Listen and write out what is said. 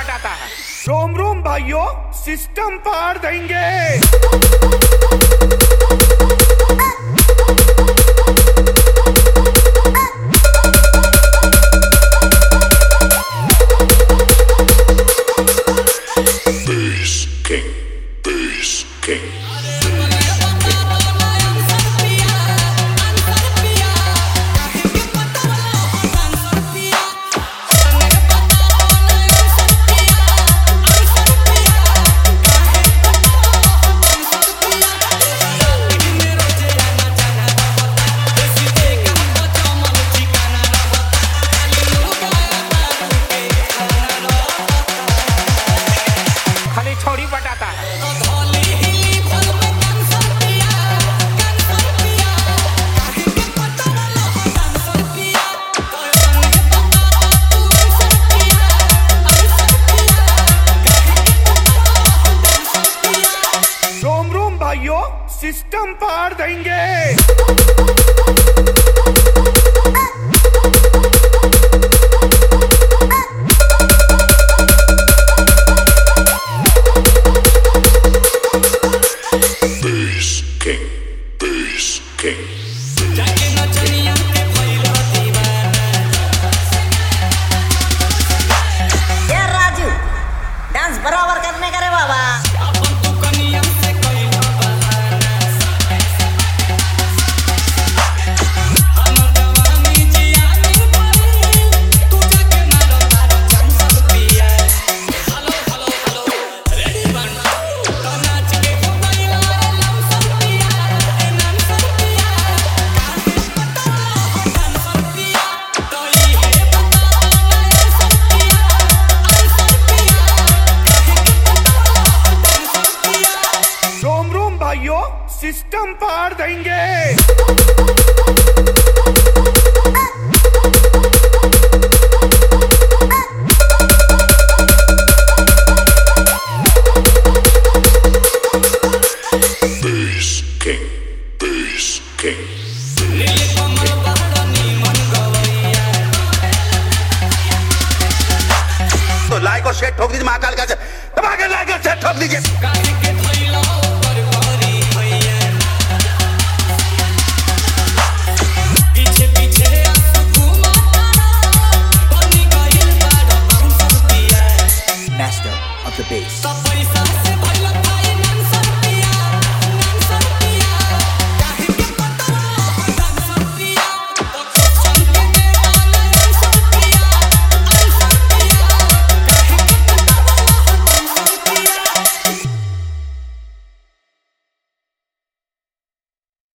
पटाता है। रोम रोम भाइयों, सिस्टम पार देंगे। छोड़ी पटाता है। रोम रोम भाइयों, सिस्टम पार देंगे। राजू डांस बराबर करने का रे बाबा। भाइयों, सिस्टम पार देंगे। तो लाइक और शेयर ठोक दीजिए, महाकाल का लाइक और शेयर ठोक दीजिए। Master of the bass.